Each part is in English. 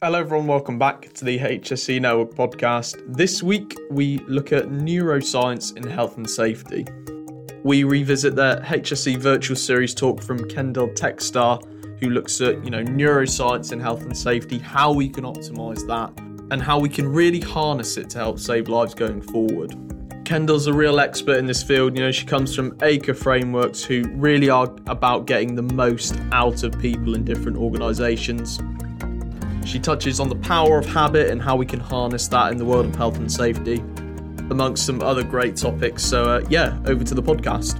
Hello everyone, welcome back to the HSC Network podcast. This week we look at neuroscience in health and safety. We revisit the HSC virtual series talk from Kendall Techstar, who looks at, neuroscience in health and safety, how we can optimize that, and how we can really harness it to help save lives going forward. Kendall's a real expert in this field. She comes from Acre Frameworks, who really are about getting the most out of people in different organisations. She touches on the power of habit and how we can harness that in the world of health and safety, amongst some other great topics. So over to the podcast.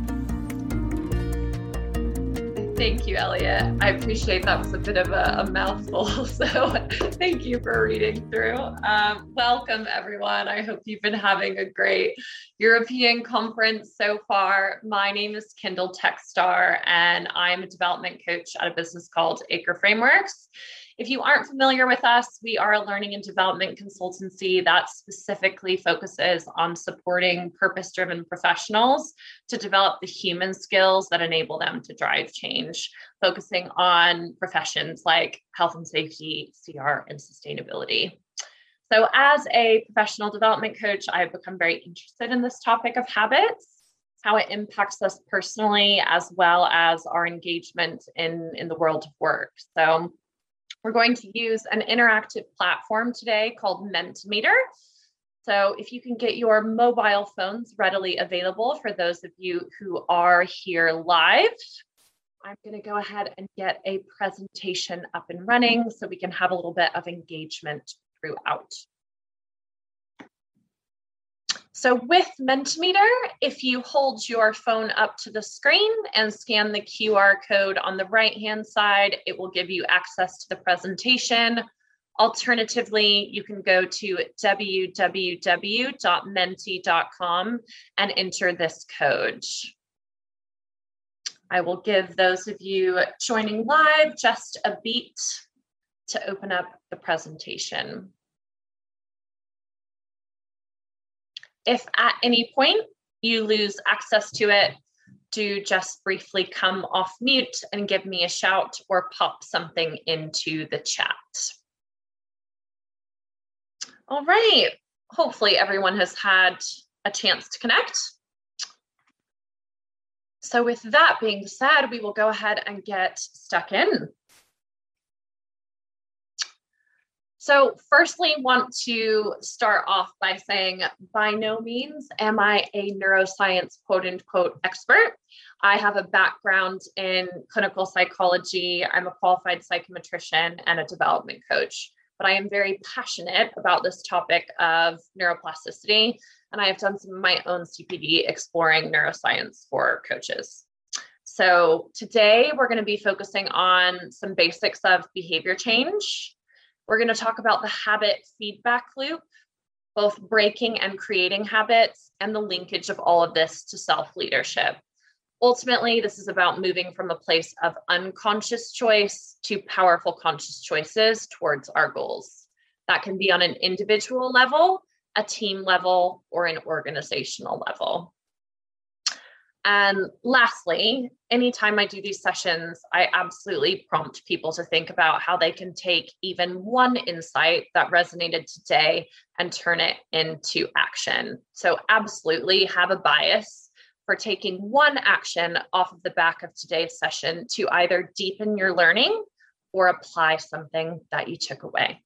Thank you, Elliot. I appreciate that was a bit of a mouthful, so thank you for reading through. Welcome, everyone. I hope you've been having a great European conference so far. My name is Kendall Techstar, and I'm a development coach at a business called Acre Frameworks. If you aren't familiar with us, we are a learning and development consultancy that specifically focuses on supporting purpose-driven professionals to develop the human skills that enable them to drive change, focusing on professions like health and safety, CR, and sustainability. So as a professional development coach, I've become very interested in this topic of habits, how it impacts us personally, as well as our engagement in the world of work. So we're going to use an interactive platform today called Mentimeter. So if you can get your mobile phones readily available for those of you who are here live, I'm going to go ahead and get a presentation up and running so we can have a little bit of engagement throughout. So with Mentimeter, if you hold your phone up to the screen and scan the QR code on the right-hand side, it will give you access to the presentation. Alternatively, you can go to www.menti.com and enter this code. I will give those of you joining live just a beat to open up the presentation. If at any point you lose access to it, do just briefly come off mute and give me a shout or pop something into the chat. All right, hopefully everyone has had a chance to connect. So with that being said, we will go ahead and get stuck in. So firstly, want to start off by saying, by no means am I a neuroscience quote unquote expert. I have a background in clinical psychology. I'm a qualified psychometrician and a development coach, but I am very passionate about this topic of neuroplasticity. And I have done some of my own CPD exploring neuroscience for coaches. So today we're going to be focusing on some basics of behavior change. We're going to talk about the habit feedback loop, both breaking and creating habits, and the linkage of all of this to self-leadership. Ultimately, this is about moving from a place of unconscious choice to powerful conscious choices towards our goals. That can be on an individual level, a team level, or an organizational level. And lastly, anytime I do these sessions, I absolutely prompt people to think about how they can take even one insight that resonated today and turn it into action. So absolutely have a bias for taking one action off of the back of today's session to either deepen your learning or apply something that you took away.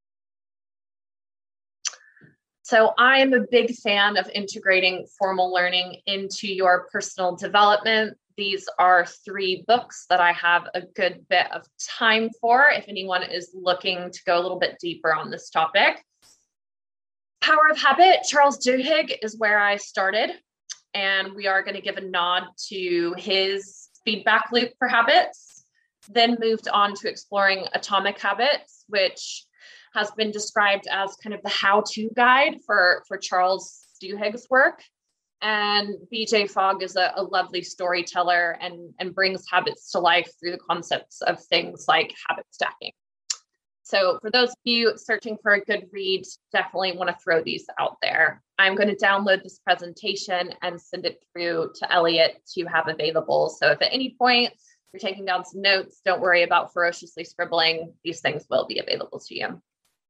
So I am a big fan of integrating formal learning into your personal development. These are 3 books that I have a good bit of time for if anyone is looking to go a little bit deeper on this topic. Power of Habit, Charles Duhigg is where I started, and we are going to give a nod to his feedback loop for habits, then moved on to exploring Atomic Habits, which has been described as kind of the how-to guide for Charles Duhigg's work. And BJ Fogg is a lovely storyteller and brings habits to life through the concepts of things like habit stacking. So for those of you searching for a good read, definitely want to throw these out there. I'm going to download this presentation and send it through to Elliot to have available. So if at any point you're taking down some notes, don't worry about ferociously scribbling. These things will be available to you.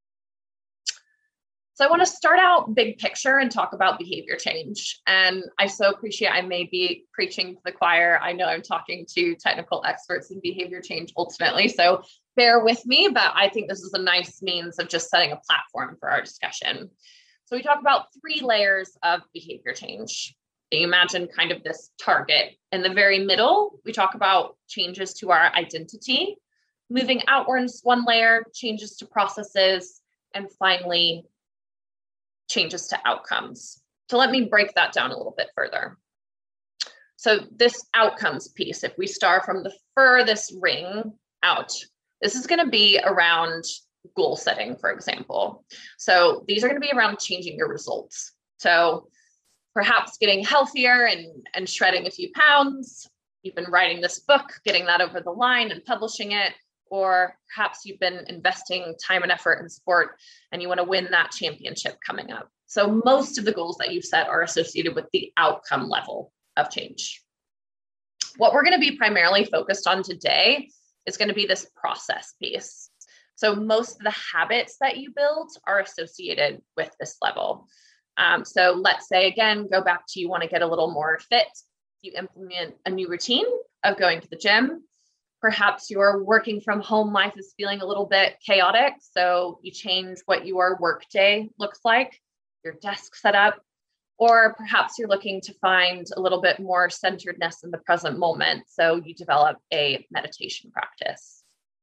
So I want to start out big picture and talk about behavior change. And I so appreciate I may be preaching to the choir. I know I'm talking to technical experts in behavior change ultimately, so bear with me, but I think this is a nice means of just setting a platform for our discussion. So we talk about 3 layers of behavior change. You imagine kind of this target. In the very middle, we talk about changes to our identity. Moving outwards 1 layer, changes to processes, and finally, changes to outcomes. So let me break that down a little bit further. So this outcomes piece, if we start from the furthest ring out, this is going to be around goal setting, for example. So these are going to be around changing your results. So perhaps getting healthier and shredding a few pounds. You've been writing this book, getting that over the line and publishing it. Or perhaps you've been investing time and effort in sport and you want to win that championship coming up. So most of the goals that you've set are associated with the outcome level of change. What we're going to be primarily focused on today is going to be this process piece. So most of the habits that you build are associated with this level. So let's say, again, go back to you want to get a little more fit. You implement a new routine of going to the gym. Perhaps your working from home life is feeling a little bit chaotic. So you change what your workday looks like, your desk setup, or perhaps you're looking to find a little bit more centeredness in the present moment. So you develop a meditation practice.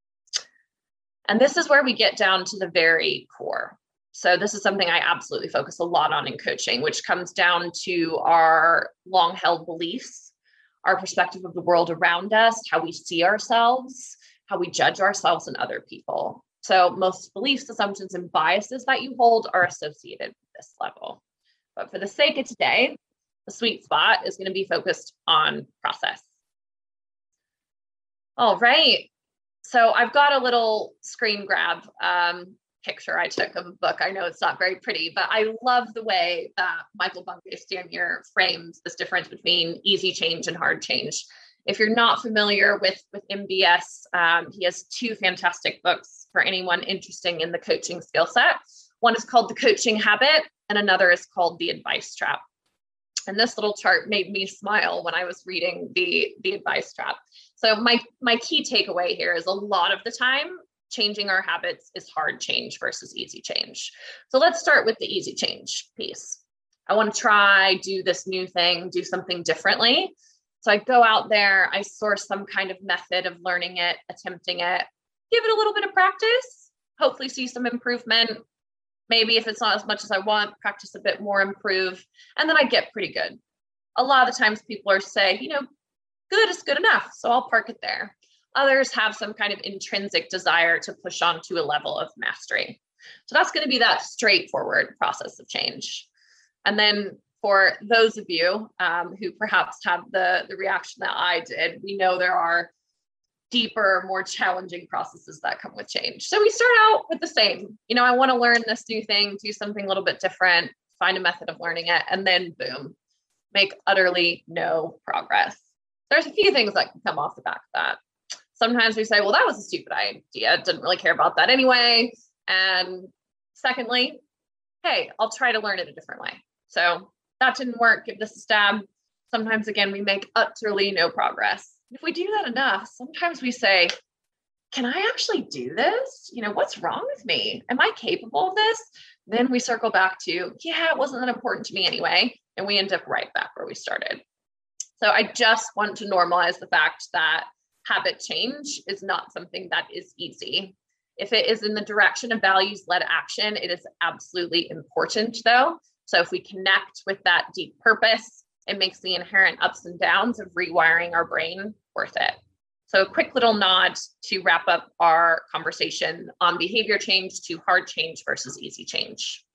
And this is where we get down to the very core. So this is something I absolutely focus a lot on in coaching, which comes down to our long-held beliefs, our perspective of the world around us, how we see ourselves, how we judge ourselves and other people. So most beliefs, assumptions, and biases that you hold are associated with this level. But for the sake of today, the sweet spot is going to be focused on process. All right. So I've got a little screen grab picture I took of a book. I know it's not very pretty, but I love the way that Michael Bungay Stanier frames this difference between easy change and hard change. If you're not familiar with MBS, he has 2 fantastic books for anyone interested in the coaching skill set. One is called The Coaching Habit, and another is called The Advice Trap. And this little chart made me smile when I was reading the advice trap. So my key takeaway here is a lot of the time, changing our habits is hard change versus easy change. So let's start with the easy change piece. I want to try, do this new thing, do something differently. So I go out there, I source some kind of method of learning it, attempting it, give it a little bit of practice, hopefully see some improvement. Maybe if it's not as much as I want, practice a bit more, improve, and then I get pretty good. A lot of the times people are saying, good is good enough, so I'll park it there. Others have some kind of intrinsic desire to push on to a level of mastery. So that's going to be that straightforward process of change. And then for those of you who perhaps have the reaction that I did, we know there are deeper, more challenging processes that come with change. So we start out with the same. I want to learn this new thing, do something a little bit different, find a method of learning it, and then boom, make utterly no progress. There's a few things that can come off the back of that. Sometimes we say, well, that was a stupid idea. Didn't really care about that anyway. And secondly, hey, I'll try to learn it a different way. So that didn't work. Give this a stab. Sometimes, again, we make utterly no progress. If we do that enough, sometimes we say, can I actually do this? What's wrong with me? Am I capable of this? Then we circle back to, yeah, it wasn't that important to me anyway. And we end up right back where we started. So I just want to normalize the fact that habit change is not something that is easy. If it is in the direction of values-led action, it is absolutely important though. So if we connect with that deep purpose, it makes the inherent ups and downs of rewiring our brain worth it. So a quick little nod to wrap up our conversation on behavior change to hard change versus easy change.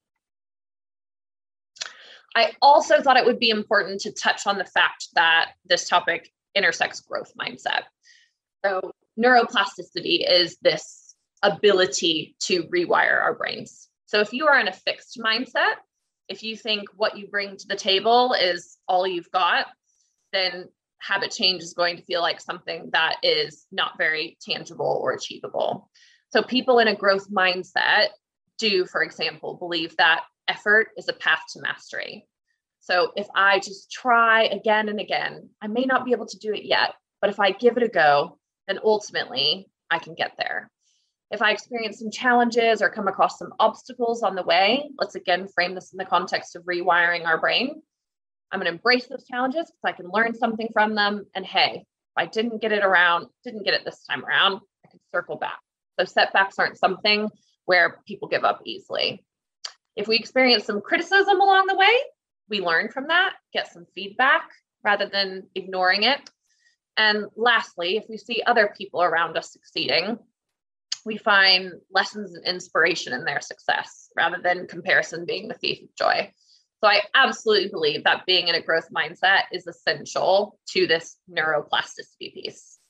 I also thought it would be important to touch on the fact that this topic intersects growth mindset. So neuroplasticity is this ability to rewire our brains. So if you are in a fixed mindset, if you think what you bring to the table is all you've got, then habit change is going to feel like something that is not very tangible or achievable. So people in a growth mindset do, for example, believe that effort is a path to mastery. So if I just try again and again, I may not be able to do it yet, but if I give it a go, then ultimately I can get there. If I experience some challenges or come across some obstacles on the way, let's again frame this in the context of rewiring our brain. I'm going to embrace those challenges because I can learn something from them. And hey, if I didn't get it this time around, I can circle back. So setbacks aren't something where people give up easily. If we experience some criticism along the way, we learn from that, get some feedback rather than ignoring it. And lastly, if we see other people around us succeeding, we find lessons and inspiration in their success rather than comparison being the thief of joy. So I absolutely believe that being in a growth mindset is essential to this neuroplasticity piece.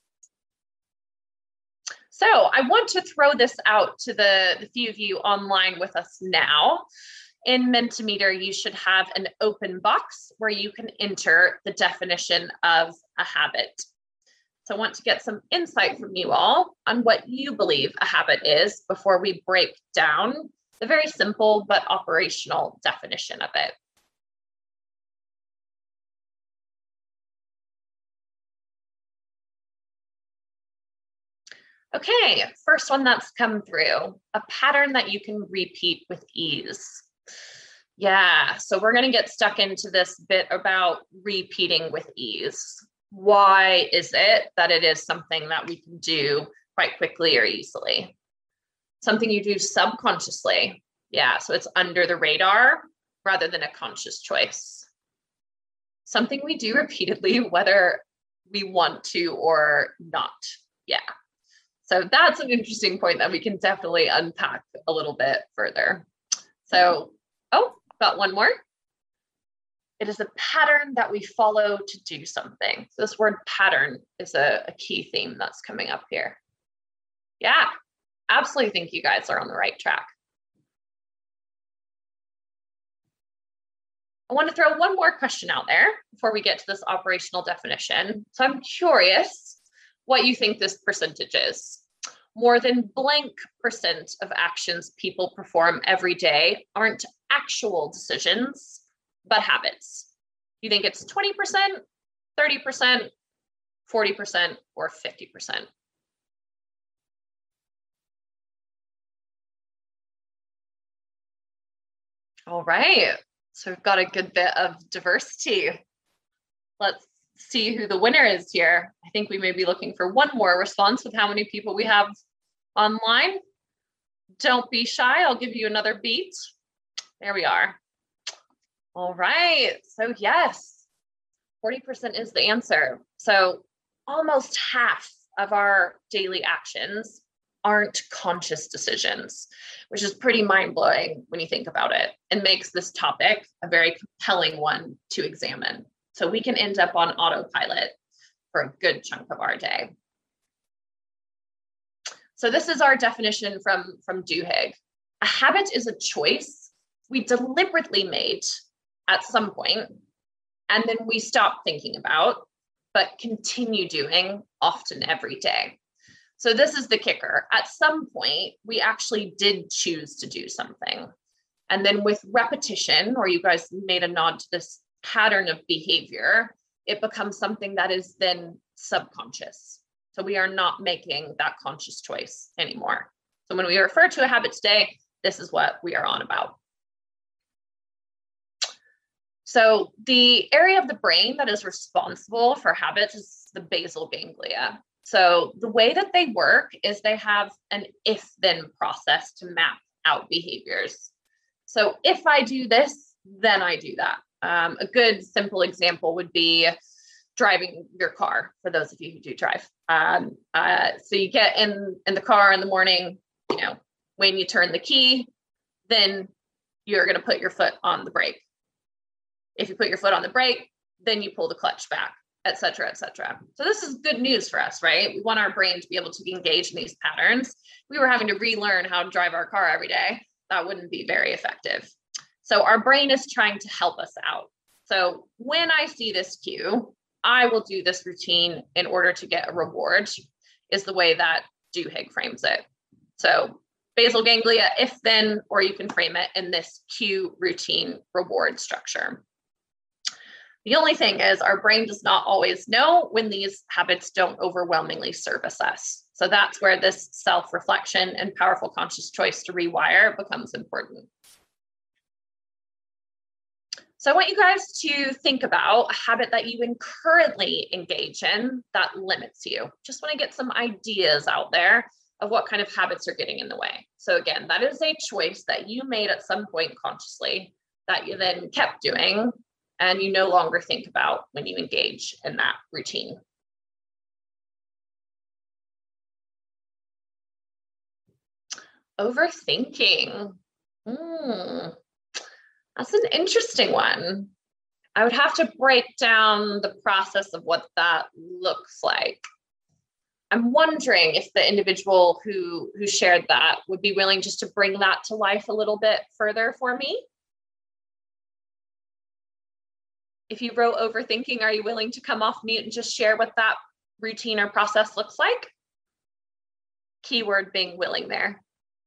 So I want to throw this out to the few of you online with us now. In Mentimeter, you should have an open box where you can enter the definition of a habit. So I want to get some insight from you all on what you believe a habit is before we break down the very simple but operational definition of it. Okay, first one that's come through, a pattern that you can repeat with ease. Yeah, so we're going to get stuck into this bit about repeating with ease. Why is it that it is something that we can do quite quickly or easily? Something you do subconsciously. Yeah, so it's under the radar rather than a conscious choice. Something we do repeatedly, whether we want to or not. Yeah. So that's an interesting point that we can definitely unpack a little bit further. So, got one more. It is a pattern that we follow to do something. So this word pattern is a key theme that's coming up here. Yeah, absolutely think you guys are on the right track. I want to throw one more question out there before we get to this operational definition. So I'm curious what you think this percentage is. More than blank percent of actions people perform every day aren't actual decisions, but habits. You think it's 20%, 30%, 40%, or 50%? All right, so we've got a good bit of diversity. Let's see who the winner is here. I think we may be looking for one more response with how many people we have online. Don't be shy, I'll give you another beat. There we are. All right, so yes, 40% is the answer. So almost half of our daily actions aren't conscious decisions, which is pretty mind-blowing when you think about it, and makes this topic a very compelling one to examine. So we can end up on autopilot for a good chunk of our day. So this is our definition from Duhigg. A habit is a choice we deliberately made at some point, and then we stop thinking about, but continue doing often every day. So this is the kicker. At some point, we actually did choose to do something. And then with repetition, or you guys made a nod to this pattern of behavior, it becomes something that is then subconscious. So we are not making that conscious choice anymore. So when we refer to a habit today, this is what we are on about. So the area of the brain that is responsible for habits is the basal ganglia. So the way that they work is they have an if-then process to map out behaviors. So if I do this, then I do that. A good simple example would be driving your car, for those of you who do drive. So you get in the car in the morning, when you turn the key, then you're going to put your foot on the brake. If you put your foot on the brake, then you pull the clutch back, et cetera, et cetera. So this is good news for us, right? We want our brain to be able to engage in these patterns. We were having to relearn how to drive our car every day. That wouldn't be very effective. So our brain is trying to help us out. So when I see this cue, I will do this routine in order to get a reward, is the way that Duhigg frames it. So basal ganglia, if then, or you can frame it in this cue routine reward structure. The only thing is our brain does not always know when these habits don't overwhelmingly service us. So that's where this self-reflection and powerful conscious choice to rewire becomes important. So I want you guys to think about a habit that you currently engage in that limits you. Just want to get some ideas out there of what kind of habits are getting in the way. So again, that is a choice that you made at some point consciously that you then kept doing and you no longer think about when you engage in that routine. Overthinking. That's an interesting one. I would have to break down the process of what that looks like. I'm wondering if the individual who shared that would be willing just to bring that to life a little bit further for me. If you wrote overthinking, are you willing to come off mute and just share what that routine or process looks like? Keyword being willing there.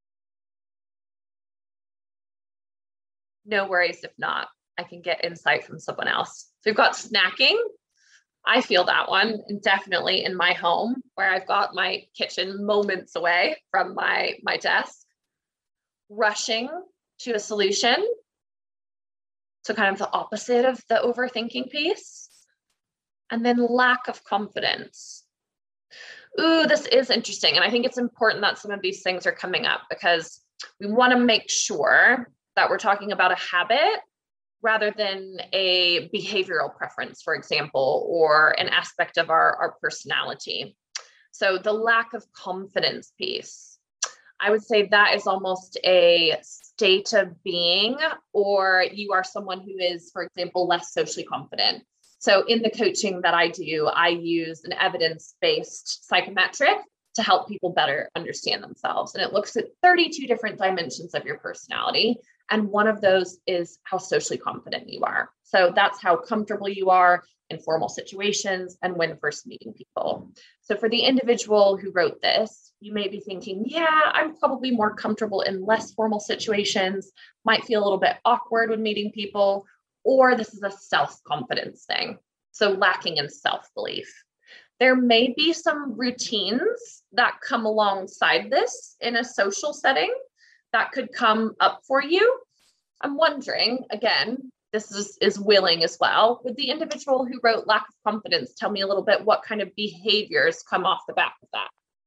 No worries if not. I can get insight from someone else. So we've got snacking. I feel that one, and definitely in my home where I've got my kitchen moments away from my desk. Rushing to a solution. So kind of the opposite of the overthinking piece. And then lack of confidence. Ooh, this is interesting. And I think it's important that some of these things are coming up because we want to make sure that we're talking about a habit rather than a behavioral preference, for example, or an aspect of our personality. So the lack of confidence piece, I would say that is almost a state of being, or you are someone who is, for example, less socially confident. So in the coaching that I do, I use an evidence-based psychometric to help people better understand themselves. And it looks at 32 different dimensions of your personality. And one of those is how socially confident you are. So that's how comfortable you are in formal situations and when first meeting people. So for the individual who wrote this, you may be thinking, yeah, I'm probably more comfortable in less formal situations, might feel a little bit awkward when meeting people, or this is a self-confidence thing. So lacking in self-belief. There may be some routines that come alongside this in a social setting that could come up for you. I'm wondering, again, this is willing as well. Would the individual who wrote lack of confidence tell me a little bit what kind of behaviors come off the back of that?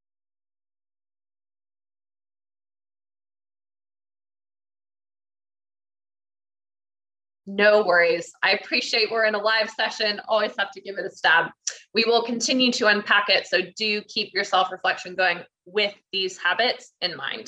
No worries. I appreciate we're in a live session. Always have to give it a stab. We will continue to unpack it. So do keep your self-reflection going with these habits in mind.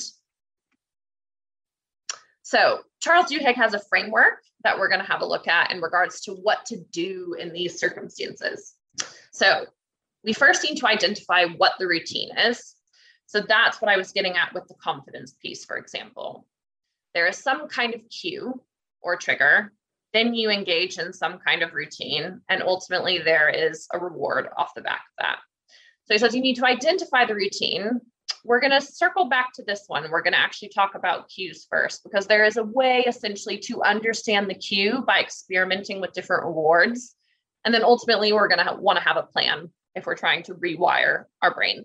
So Charles Duhigg has a framework that we're going to have a look at in regards to what to do in these circumstances. So we first need to identify what the routine is. So that's what I was getting at with the confidence piece, for example. There is some kind of cue or trigger, then you engage in some kind of routine, and ultimately there is a reward off the back of that. So he says you need to identify the routine. We're going to circle back to this one. We're going to actually talk about cues first, because there is a way essentially to understand the cue by experimenting with different rewards. And then ultimately we're going to want to have a plan if we're trying to rewire our brains.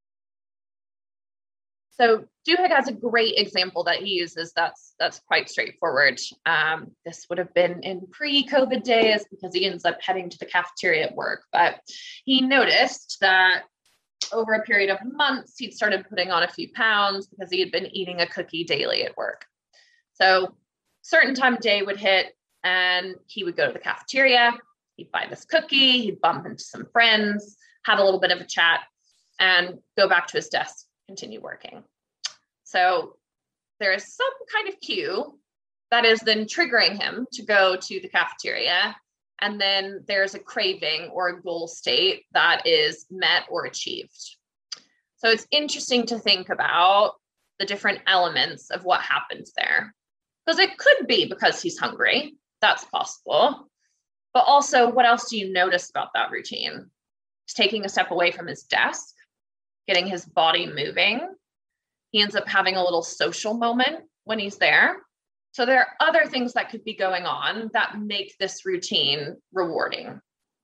So Duhigg has a great example that he uses that's quite straightforward. This would have been in pre-COVID days because he ends up heading to the cafeteria at work. But he noticed that over a period of months, he'd started putting on a few pounds because he had been eating a cookie daily at work. So certain time of day would hit and he would go to the cafeteria, he'd buy this cookie, he'd bump into some friends, have a little bit of a chat, and go back to his desk, continue working. So there is some kind of cue that is then triggering him to go to the cafeteria. And then there's a craving or a goal state that is met or achieved. So it's interesting to think about the different elements of what happens there. Because it could be because he's hungry. That's possible. But also, what else do you notice about that routine? He's taking a step away from his desk, getting his body moving. He ends up having a little social moment when he's there. So there are other things that could be going on that make this routine rewarding.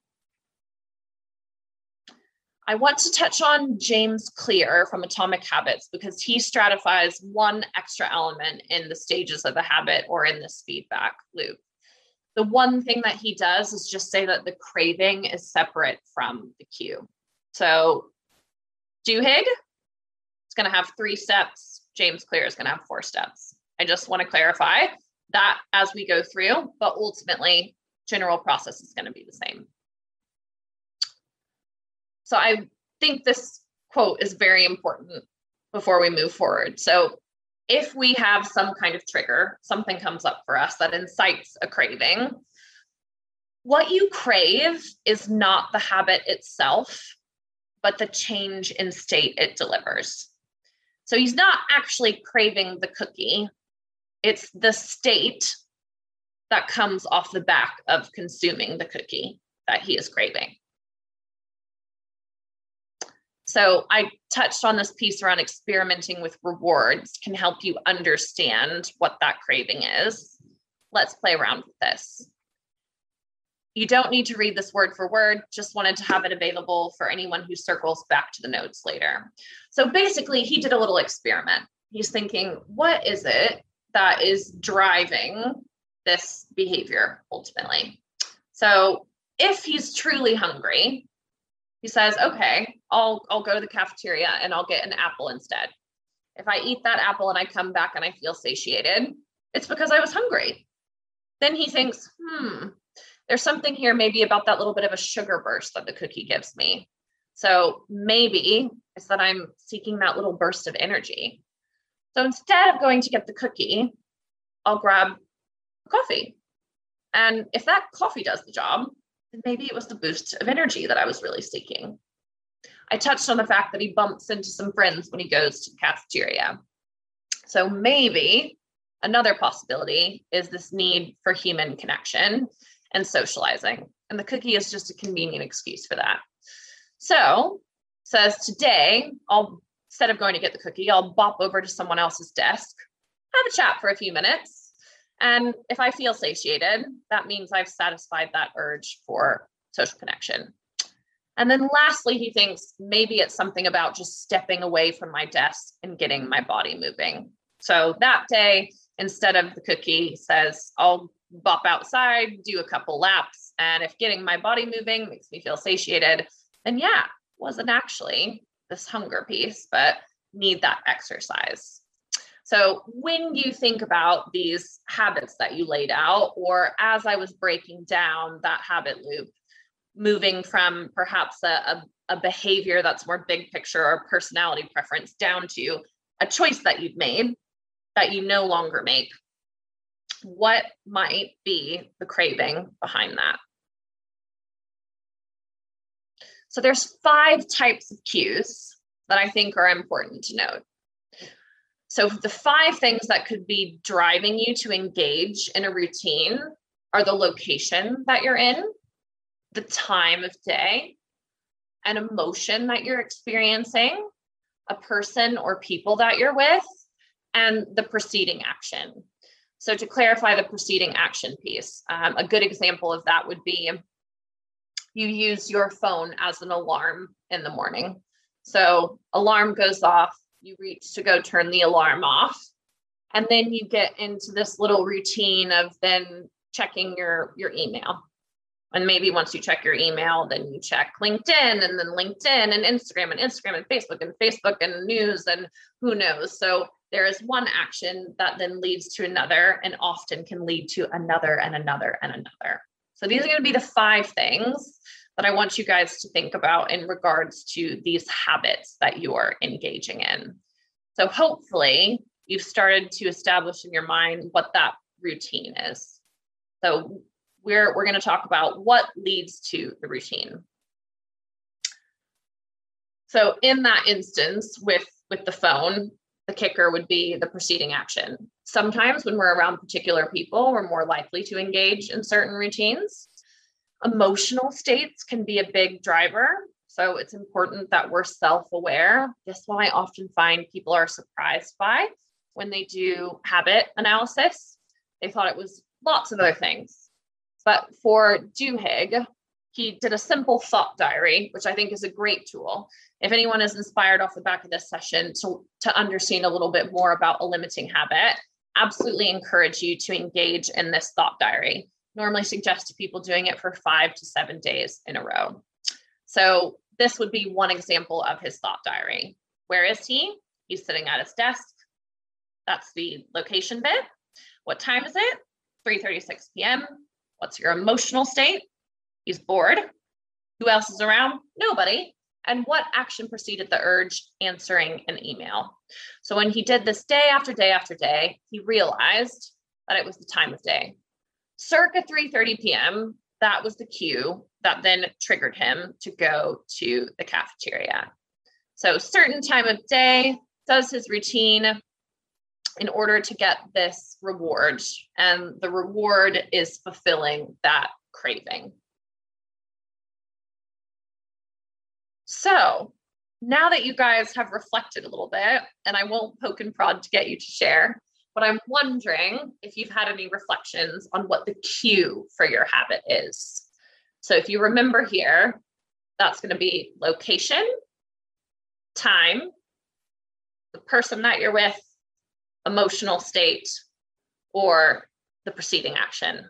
I want to touch on James Clear from Atomic Habits because he stratifies one extra element in the stages of the habit or in this feedback loop. The one thing that he does is just say that the craving is separate from the cue. So Duhigg is going to have 3 steps. James Clear is going to have 4 steps. I just want to clarify that as we go through, but ultimately, general process is going to be the same. So I think this quote is very important before we move forward. So if we have some kind of trigger, something comes up for us that incites a craving, what you crave is not the habit itself, but the change in state it delivers. So he's not actually craving the cookie. It's the state that comes off the back of consuming the cookie that he is craving. So I touched on this piece around experimenting with rewards can help you understand what that craving is. Let's play around with this. You don't need to read this word for word, just wanted to have it available for anyone who circles back to the notes later. So basically, he did a little experiment. He's thinking, what is it that is driving this behavior ultimately? So if he's truly hungry, he says, okay, I'll go to the cafeteria and I'll get an apple instead. If I eat that apple and I come back and I feel satiated, it's because I was hungry. Then he thinks, there's something here maybe about that little bit of a sugar burst that the cookie gives me. So maybe it's that I'm seeking that little burst of energy. So instead of going to get the cookie, I'll grab a coffee. And if that coffee does the job, then maybe it was the boost of energy that I was really seeking. I touched on the fact that he bumps into some friends when he goes to the cafeteria. So maybe another possibility is this need for human connection and socializing. And the cookie is just a convenient excuse for that. So says today, instead of going to get the cookie, I'll bop over to someone else's desk, have a chat for a few minutes. And if I feel satiated, that means I've satisfied that urge for social connection. And then lastly, he thinks maybe it's something about just stepping away from my desk and getting my body moving. So that day, instead of the cookie, he says, I'll bop outside, do a couple laps. And if getting my body moving makes me feel satiated, then yeah, wasn't actually this hunger piece, but need that exercise. So when you think about these habits that you laid out, or as I was breaking down that habit loop, moving from perhaps a behavior that's more big picture or personality preference down to a choice that you've made that you no longer make, what might be the craving behind that? So there's 5 types of cues that I think are important to note. So the 5 things that could be driving you to engage in a routine are the location that you're in, the time of day, an emotion that you're experiencing, a person or people that you're with, and the preceding action. So to clarify the preceding action piece, a good example of that would be you use your phone as an alarm in the morning. So alarm goes off, you reach to go turn the alarm off, and then you get into this little routine of then checking your email. And maybe once you check your email, then you check LinkedIn and then LinkedIn and Instagram and Facebook and news and who knows. So there is one action that then leads to another and often can lead to another and another and another. So these are going to be the 5 things that I want you guys to think about in regards to these habits that you are engaging in. So hopefully you've started to establish in your mind what that routine is. So we're going to talk about what leads to the routine. So in that instance with the phone, the kicker would be the preceding action. Sometimes when we're around particular people, we're more likely to engage in certain routines. Emotional states can be a big driver. So it's important that we're self-aware. This one I often find people are surprised by when they do habit analysis. They thought it was lots of other things. But for Duhigg, he did a simple thought diary, which I think is a great tool. If anyone is inspired off the back of this session to understand a little bit more about a limiting habit, absolutely encourage you to engage in this thought diary. Normally suggest to people doing it for 5 to 7 days in a row. So this would be one example of his thought diary. Where is he? He's sitting at his desk. That's the location bit. What time is it? 3:36 p.m. What's your emotional state? He's bored. Who else is around? Nobody. And what action preceded the urge? Answering an email. So when he did this day after day after day, he realized that it was the time of day. Circa 3:30 p.m., that was the cue that then triggered him to go to the cafeteria. So certain time of day, does his routine in order to get this reward. And the reward is fulfilling that craving. So now that you guys have reflected a little bit, and I won't poke and prod to get you to share, but I'm wondering if you've had any reflections on what the cue for your habit is. So if you remember here, that's going to be location, time, the person that you're with, emotional state, or the preceding action.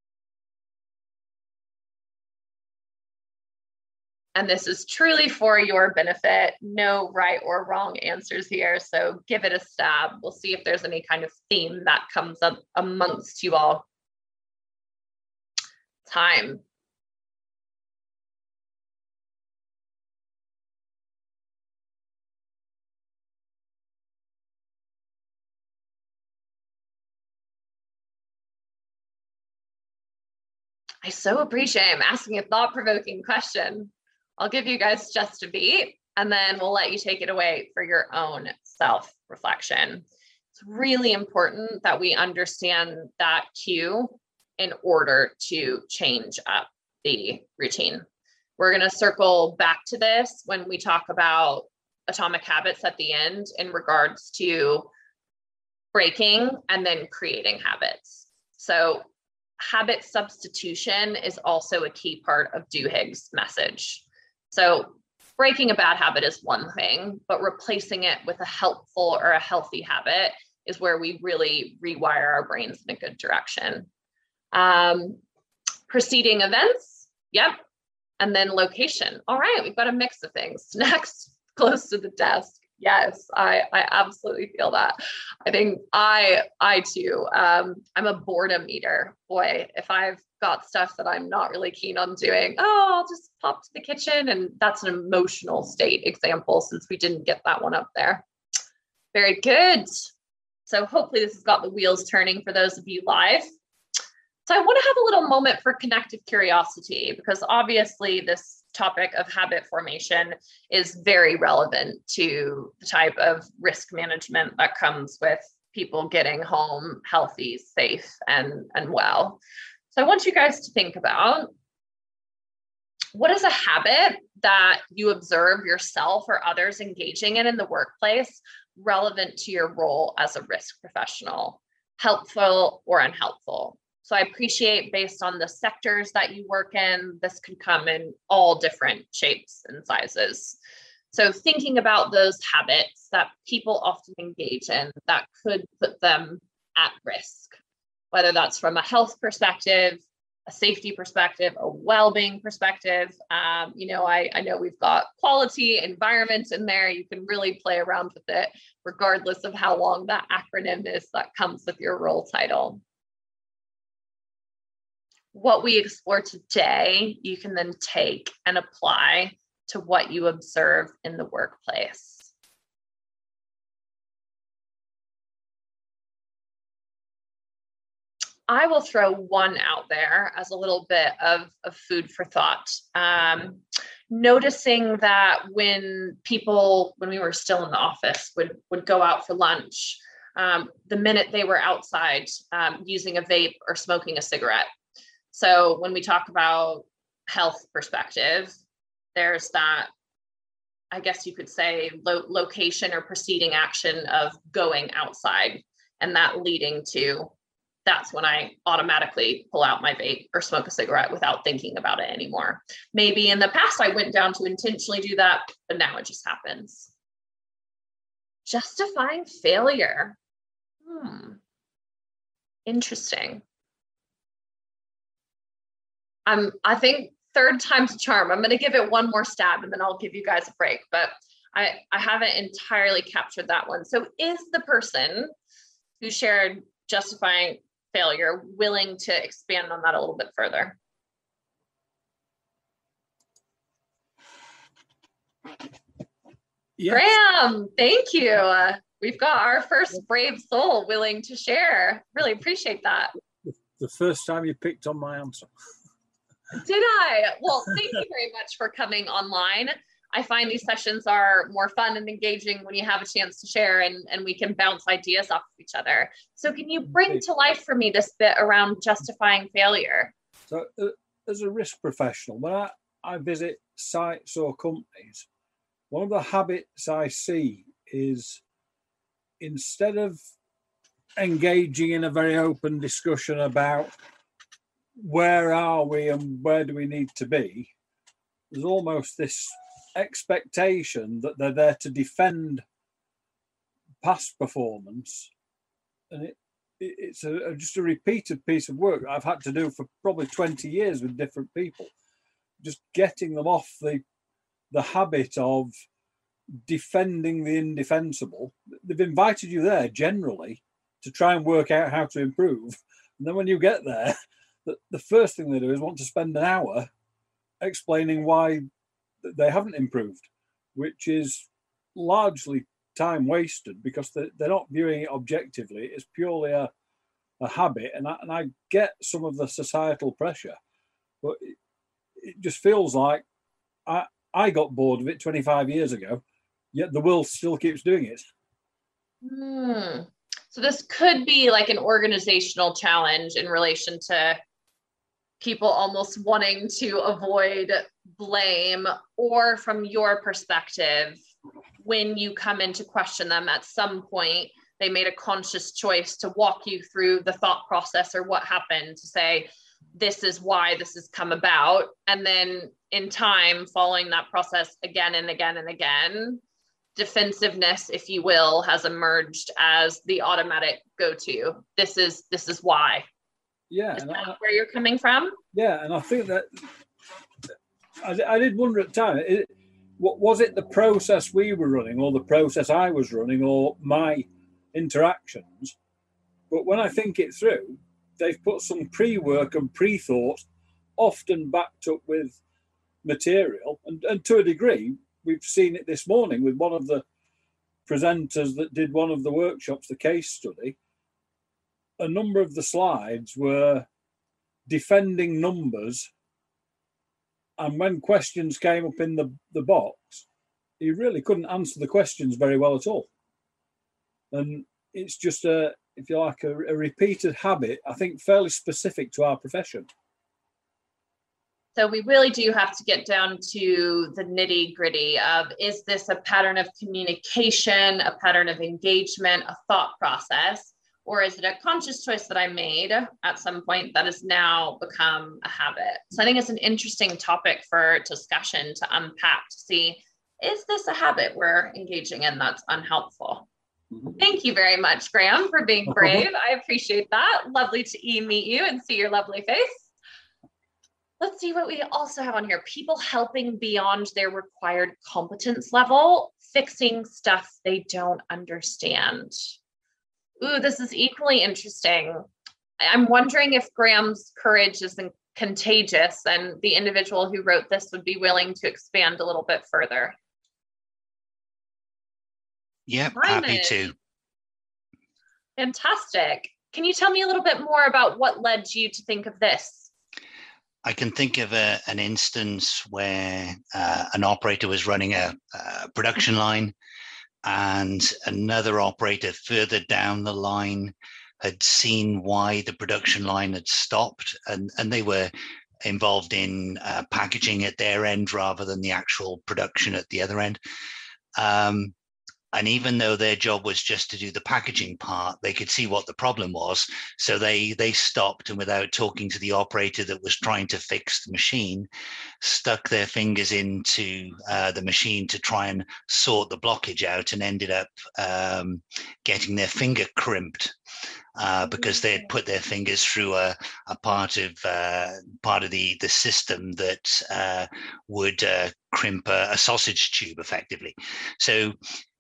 And this is truly for your benefit. No right or wrong answers here. So give it a stab. We'll see if there's any kind of theme that comes up amongst you all. Time. I so appreciate I'm asking a thought-provoking question. I'll give you guys just a beat, and then we'll let you take it away for your own self-reflection. It's really important that we understand that cue in order to change up the routine. We're going to circle back to this when we talk about atomic habits at the end in regards to breaking and then creating habits. So habit substitution is also a key part of Duhigg's message. So breaking a bad habit is one thing, but replacing it with a helpful or a healthy habit is where we really rewire our brains in a good direction. Preceding events, yep. And then location. All right, we've got a mix of things. Snacks close to the desk. Yes, I absolutely feel that. I think I too, I'm a boredom eater. Boy, if I've got stuff that I'm not really keen on doing, I'll just pop to the kitchen. And that's an emotional state example since we didn't get that one up there. Very good. So hopefully this has got the wheels turning for those of you live. So I want to have a little moment for connective curiosity, because obviously this topic of habit formation is very relevant to the type of risk management that comes with people getting home healthy, safe, and well. So I want you guys to think about, what is a habit that you observe yourself or others engaging in the workplace relevant to your role as a risk professional, helpful or unhelpful? So I appreciate, based on the sectors that you work in, this could come in all different shapes and sizes. So thinking about those habits that people often engage in that could put them at risk, whether that's from a health perspective, a safety perspective, a well-being perspective. I know we've got quality environment in there. You can really play around with it, regardless of how long that acronym is that comes with your role title. What we explore today, you can then take and apply to what you observe in the workplace. I will throw one out there as a little bit of food for thought. Noticing that when we were still in the office, would go out for lunch, the minute they were outside using a vape or smoking a cigarette. So when we talk about health perspective, there's that, I guess you could say, location or preceding action of going outside, and that leading to, that's when I automatically pull out my vape or smoke a cigarette without thinking about it anymore. Maybe in the past I went down to intentionally do that, but now it just happens. Justifying failure. Interesting. I think third time's a charm. I'm going to give it one more stab and then I'll give you guys a break, but I haven't entirely captured that one. So is the person who shared justifying failure willing to expand on that a little bit further? Yes. Graham, thank you. We've got our first brave soul willing to share. Really appreciate that. The first time you picked on my answer. Did I? Well, thank you very much for coming online. I find these sessions are more fun and engaging when you have a chance to share and we can bounce ideas off of each other. So can you bring to life for me this bit around justifying failure? So as a risk professional, when I visit sites or companies, one of the habits I see is, instead of engaging in a very open discussion about where are we and where do we need to be, there's almost this expectation that they're there to defend past performance, and it's just a repeated piece of work I've had to do for probably 20 years with different people, just getting them off the habit of defending the indefensible. They've invited you there generally to try and work out how to improve, and then when you get there, the first thing they do is want to spend an hour explaining why they haven't improved, which is largely time wasted because they're not viewing it objectively. It's purely a habit, and I get some of the societal pressure, but it just feels like I got bored of it 25 years ago, yet the world still keeps doing it. So this could be like an organizational challenge in relation to people almost wanting to avoid blame, or from your perspective, when you come in to question them at some point, they made a conscious choice to walk you through the thought process or what happened to say, this is why this has come about. And then in time, following that process again and again and again, defensiveness, if you will, has emerged as the automatic go-to. This is why. Yeah. Is that where you're coming from? Yeah, and I think that I did wonder at the time, was it the process we were running or the process I was running or my interactions? But when I think it through, they've put some pre-work and pre-thought, often backed up with material. And to a degree, we've seen it this morning with one of the presenters that did one of the workshops, the case study. A number of the slides were defending numbers, and when questions came up in the box, he really couldn't answer the questions very well at all. And it's just a repeated habit, I think fairly specific to our profession. So we really do have to get down to the nitty gritty of, is this a pattern of communication, a pattern of engagement, a thought process? Or is it a conscious choice that I made at some point that has now become a habit? So I think it's an interesting topic for discussion to unpack, to see, is this a habit we're engaging in that's unhelpful? Thank you very much, Graham, for being brave. I appreciate that. Lovely to meet you and see your lovely face. Let's see what we also have on here. People helping beyond their required competence level, fixing stuff they don't understand. Ooh, this is equally interesting. I'm wondering if Graham's courage is contagious and the individual who wrote this would be willing to expand a little bit further. Yeah, happy to. Fantastic. Can you tell me a little bit more about what led you to think of this? I can think of an instance where an operator was running a production line, and another operator further down the line had seen why the production line had stopped, and they were involved in packaging at their end rather than the actual production at the other end. And even though their job was just to do the packaging part, they could see what the problem was. So they stopped, and without talking to the operator that was trying to fix the machine, stuck their fingers into the machine to try and sort the blockage out, and ended up getting their finger crimped. Because they had put their fingers through a part of the system that would crimp a sausage tube effectively. So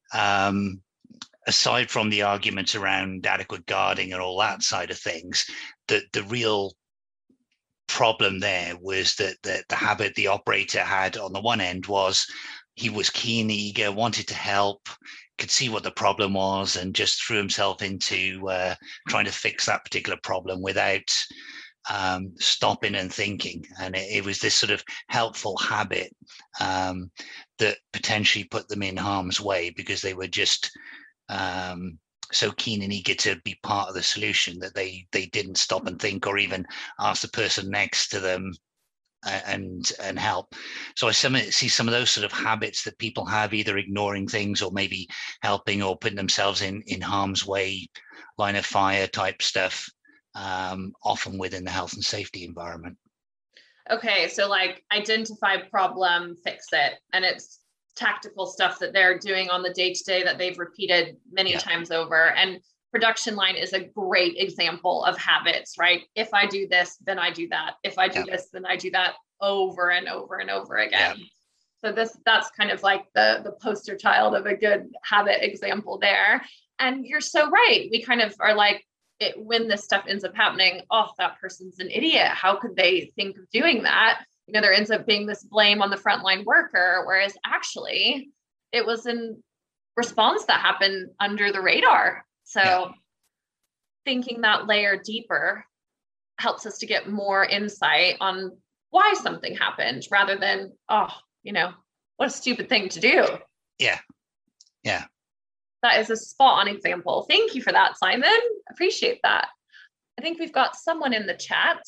aside from the arguments around adequate guarding and all that side of things, the real problem there was that the habit the operator had on the one end was he was keen, eager, wanted to help, could see what the problem was, and just threw himself into trying to fix that particular problem without stopping and thinking. And it was this sort of helpful habit that potentially put them in harm's way, because they were just so keen and eager to be part of the solution that they didn't stop and think, or even ask the person next to them and help. So I see some of those sort of habits that people have, either ignoring things or maybe helping or putting themselves in harm's way, line of fire type stuff, often within the health and safety environment. Okay, so like identify problem, fix it. And it's tactical stuff that they're doing on the day-to-day that they've repeated many times over. And production line is a great example of habits, right? If I do this, then I do that. If I do this, then I do that, over and over and over again. So that's kind of like the poster child of a good habit example there. And you're so right. We kind of are like, when this stuff ends up happening, oh, that person's an idiot. How could they think of doing that? You know, there ends up being this blame on the frontline worker, whereas actually it was in response that happened under the radar. So thinking that layer deeper helps us to get more insight on why something happened, rather than, oh, you know, what a stupid thing to do. Yeah. That is a spot on example. Thank you for that, Simon. Appreciate that. I think we've got someone in the chat.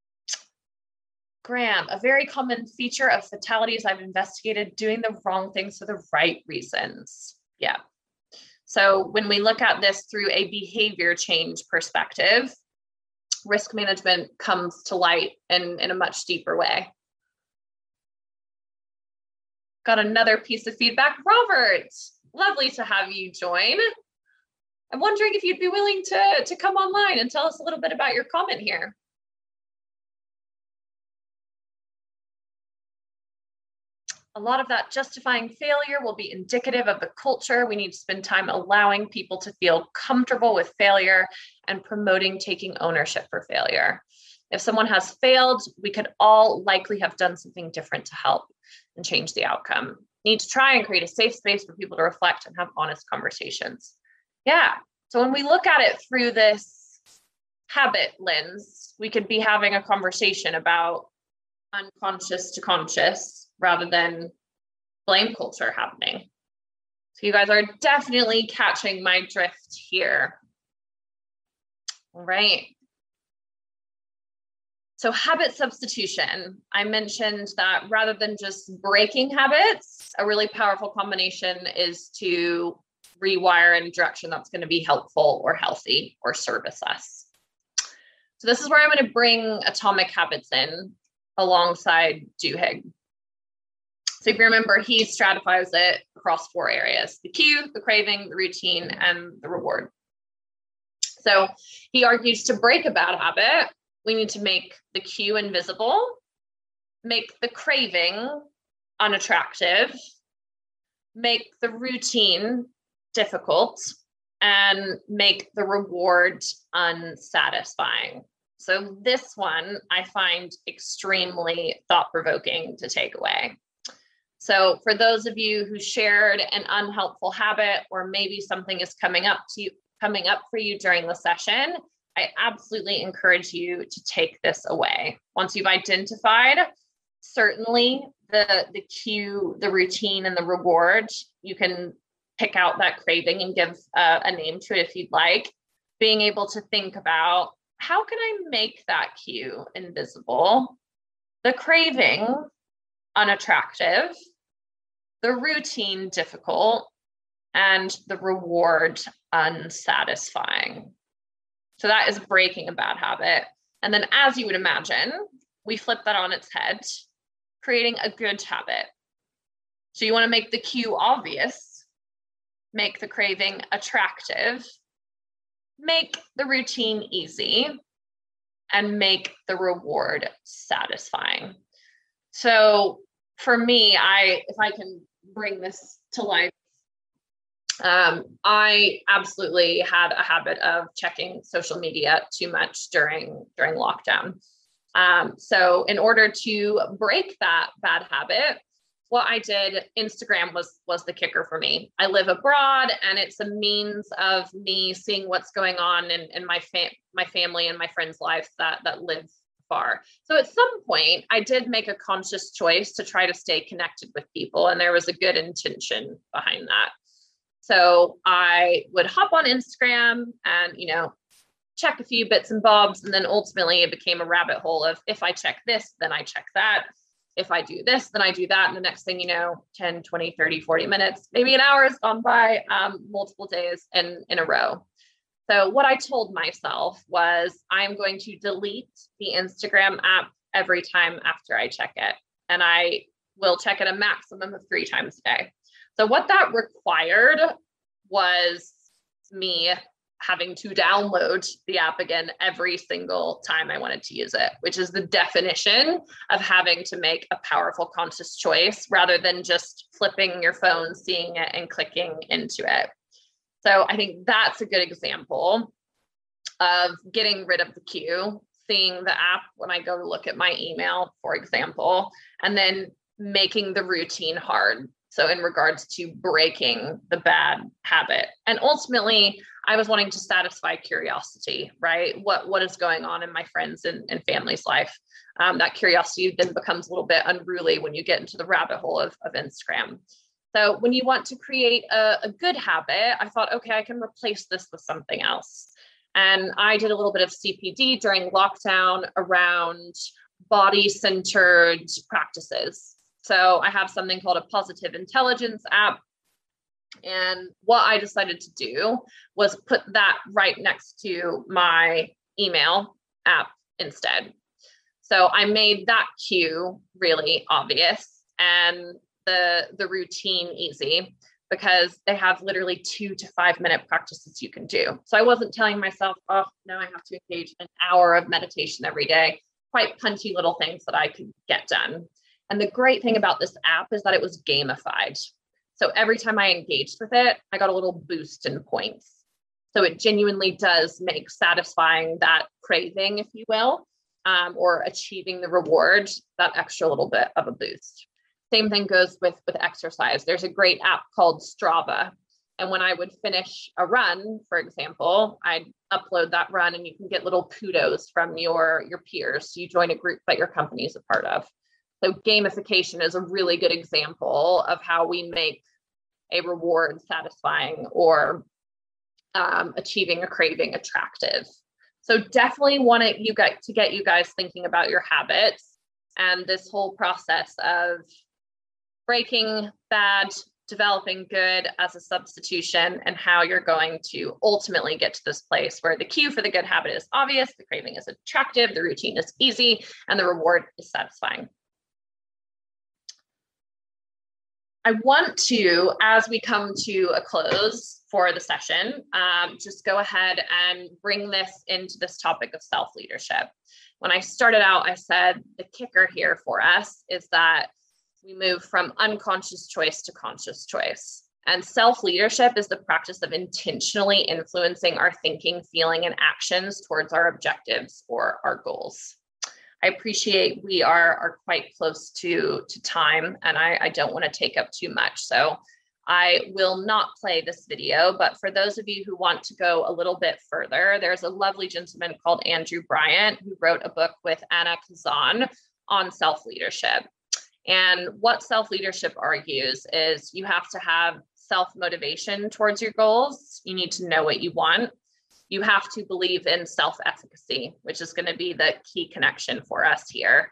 Graham, a very common feature of fatalities I've investigated, doing the wrong things for the right reasons. Yeah. So when we look at this through a behavior change perspective, risk management comes to light in a much deeper way. Got another piece of feedback. Robert, lovely to have you join. I'm wondering if you'd be willing to come online and tell us a little bit about your comment here. A lot of that justifying failure will be indicative of the culture. We need to spend time allowing people to feel comfortable with failure and promoting taking ownership for failure. If someone has failed, we could all likely have done something different to help and change the outcome. Need to try and create a safe space for people to reflect and have honest conversations. Yeah. So when we look at it through this habit lens, we could be having a conversation about unconscious to conscious rather than blame culture happening. So you guys are definitely catching my drift here. All right. So habit substitution, I mentioned that rather than just breaking habits, a really powerful combination is to rewire in a direction that's going to be helpful or healthy or service us. So this is where I'm going to bring atomic habits in alongside Duhigg. So if you remember, he stratifies it across 4 areas: the cue, the craving, the routine, and the reward. So he argues to break a bad habit, we need to make the cue invisible, make the craving unattractive, make the routine difficult, and make the reward unsatisfying. So this one I find extremely thought-provoking to take away. So for those of you who shared an unhelpful habit, or maybe something is coming up for you during the session, I absolutely encourage you to take this away. Once you've identified, certainly the cue, the routine, and the reward, you can pick out that craving and give a name to it if you'd like. Being able to think about, how can I make that cue invisible? the craving unattractive, the routine difficult, and the reward unsatisfying. So that is breaking a bad habit. And then, as you would imagine, we flip that on its head, creating a good habit. So you want to make the cue obvious, make the craving attractive, make the routine easy, and make the reward satisfying. So for me, if I can bring this to life, I absolutely had a habit of checking social media too much during lockdown. So in order to break that bad habit, what I did, Instagram was the kicker for me. I live abroad, and it's a means of me seeing what's going on in my family and my friends' lives that live far. So at some point, I did make a conscious choice to try to stay connected with people, and there was a good intention behind that. So I would hop on Instagram and, check a few bits and bobs. And then ultimately it became a rabbit hole of, if I check this, then I check that. If I do this, then I do that. And the next thing you know, 10, 20, 30, 40 minutes, maybe an hour has gone by, multiple days in a row. So what I told myself was, I'm going to delete the Instagram app every time after I check it. And I will check it a maximum of 3 times a day. So what that required was me having to download the app again every single time I wanted to use it, which is the definition of having to make a powerful conscious choice rather than just flipping your phone, seeing it, and clicking into it. So I think that's a good example of getting rid of the cue, seeing the app when I go to look at my email, for example, and then making the routine hard. So in regards to breaking the bad habit. And ultimately, I was wanting to satisfy curiosity, right? What is going on in my friends and family's life? That curiosity then becomes a little bit unruly when you get into the rabbit hole of Instagram. So when you want to create a good habit, I thought, okay, I can replace this with something else. And I did a little bit of CPD during lockdown around body-centered practices. So I have something called a positive intelligence app. And what I decided to do was put that right next to my email app instead. So I made that cue really obvious and the routine easy, because they have literally 2 to 5 minute practices you can do. So I wasn't telling myself, oh, no, I have to engage in an hour of meditation every day. Quite punchy little things that I could get done. And the great thing about this app is that it was gamified. So every time I engaged with it, I got a little boost in points. So it genuinely does make satisfying that craving, if you will, or achieving the reward, that extra little bit of a boost. Same thing goes with exercise. There's a great app called Strava. And when I would finish a run, for example, I'd upload that run and you can get little kudos from your peers. You join a group that your company is a part of. So gamification is a really good example of how we make a reward satisfying or achieving a craving attractive. So definitely want to get you guys thinking about your habits and this whole process of breaking bad, developing good as a substitution, and how you're going to ultimately get to this place where the cue for the good habit is obvious, the craving is attractive, the routine is easy, and the reward is satisfying. I want to, as we come to a close for the session, just go ahead and bring this into this topic of self-leadership. When I started out, I said the kicker here for us is that we move from unconscious choice to conscious choice. And self-leadership is the practice of intentionally influencing our thinking, feeling, and actions towards our objectives or our goals. I appreciate we are quite close to time, and I don't want to take up too much. So I will not play this video, but for those of you who want to go a little bit further, there's a lovely gentleman called Andrew Bryant who wrote a book with Anna Kazan on self-leadership. And what self-leadership argues is you have to have self-motivation towards your goals. You need to know what you want. You have to believe in self-efficacy, which is going to be the key connection for us here.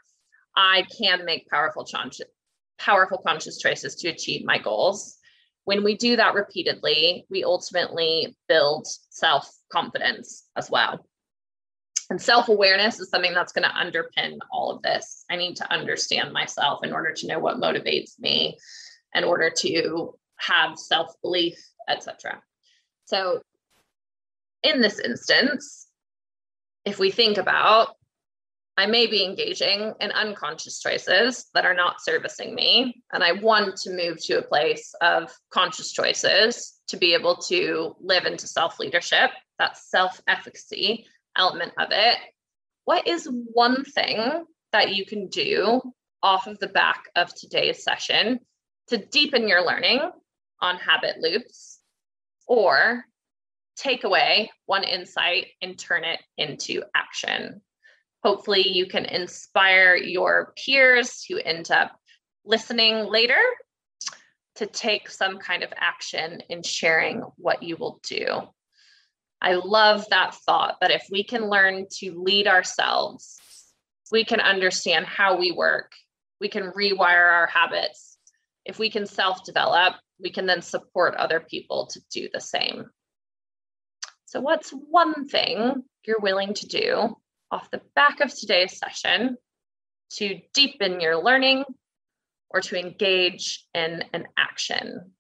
I can make powerful conscious choices to achieve my goals. When we do that repeatedly, we ultimately build self-confidence as well. And self-awareness is something that's going to underpin all of this. I need to understand myself in order to know what motivates me, in order to have self-belief, etc. So in this instance, if we think about, I may be engaging in unconscious choices that are not servicing me, and I want to move to a place of conscious choices to be able to live into self-leadership, that self-efficacy element of it. What is one thing that you can do off of the back of today's session to deepen your learning on habit loops, or take away one insight and turn it into action? Hopefully you can inspire your peers who end up listening later to take some kind of action in sharing what you will do. I love that thought, that if we can learn to lead ourselves, we can understand how we work, we can rewire our habits. If we can self-develop, we can then support other people to do the same. So what's one thing you're willing to do off the back of today's session to deepen your learning or to engage in an action?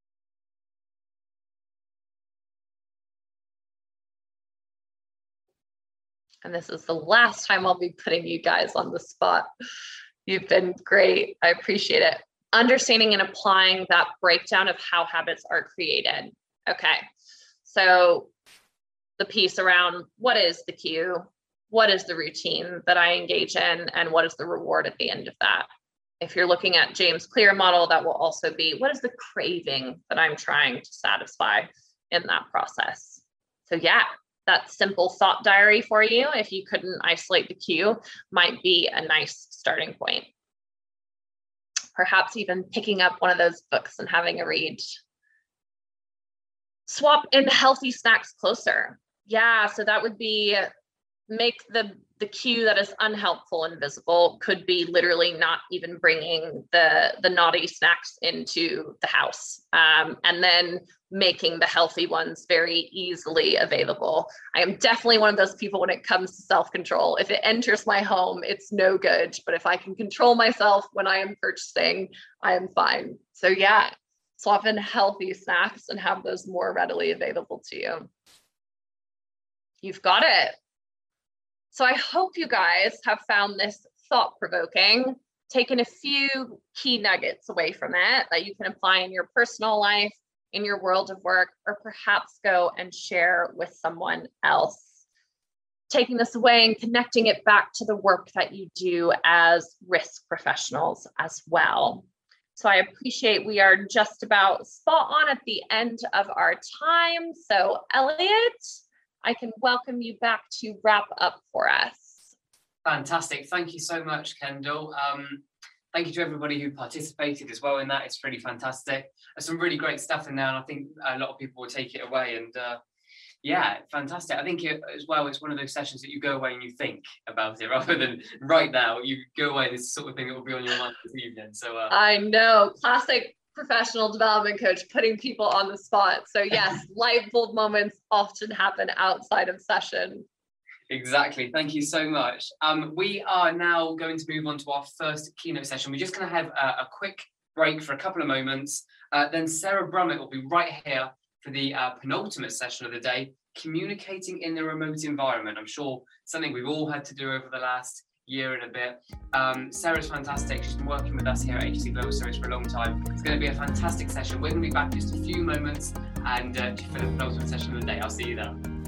And this is the last time I'll be putting you guys on the spot. You've been great. I appreciate it. Understanding and applying that breakdown of how habits are created. Okay, so the piece around what is the cue, what is the routine that I engage in, and what is the reward at the end of that? If you're looking at James Clear model, that will also be, what is the craving that I'm trying to satisfy in that process? So yeah, that simple thought diary for you, if you couldn't isolate the cue, might be a nice starting point. Perhaps even picking up one of those books and having a read. Swap in healthy snacks closer. Yeah, so that would be make the cue that is unhelpful and visible. Could be literally not even bringing the naughty snacks into the house, and then making the healthy ones very easily available. I am definitely one of those people when it comes to self-control. If it enters my home, it's no good. But if I can control myself when I am purchasing, I am fine. So yeah, swap in healthy snacks and have those more readily available to you. You've got it. So I hope you guys have found this thought-provoking, taken a few key nuggets away from it that you can apply in your personal life, in your world of work, or perhaps go and share with someone else. Taking this away and connecting it back to the work that you do as risk professionals as well. So I appreciate we are just about spot on at the end of our time. So Elliot, I can welcome you back to wrap up for us. Fantastic. Thank you so much, Kendall. Thank you to everybody who participated as well in that. It's really fantastic. There's some really great stuff in there, and I think a lot of people will take it away. And yeah, fantastic. I think as well, it's one of those sessions that you go away and you think about it rather than right now. You go away and it's the sort of thing that will be on your mind this evening. So I know, classic professional development coach putting people on the spot. So yes, light bulb moments often happen outside of session. Exactly. Thank you so much. We are now going to move on to our first keynote session. We're just going to have a quick break for a couple of moments. Then Sarah Brummett will be right here for the penultimate session of the day, communicating in the remote environment. I'm sure something we've all had to do over the last year and a bit. Sarah's fantastic. She's been working with us here at HSC Global Series for a long time. It's going to be a fantastic session. We're going to be back in just a few moments and for the penultimate session of the day. I'll see you there.